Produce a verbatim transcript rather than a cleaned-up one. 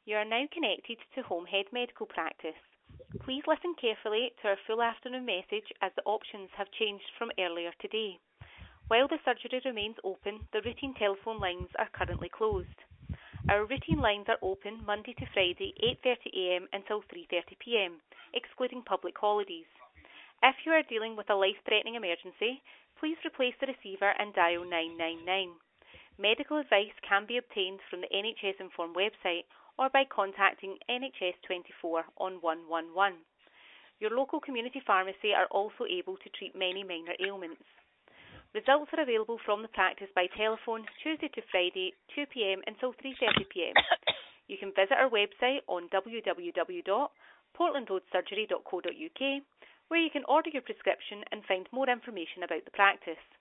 You are now connected to Homehead Medical Practice. Please listen carefully to our full afternoon message as the options have changed from earlier today. While the surgery remains open, the routine telephone lines are currently closed. Our routine lines are open Monday to Friday, eight thirty a m until three thirty p m, excluding public holidays. If you are dealing with a life-threatening emergency, please replace the receiver and dial nine nine nine. Medical advice can be obtained from the N H S Inform website or by contacting N H S twenty-four on one one one. Your local community pharmacy are also able to treat many minor ailments. Results are available from the practice by telephone Tuesday to Friday, two p m until three thirty p m. You can visit our website on w w w dot portland road surgery dot co dot u k, where you can order your prescription and find more information about the practice.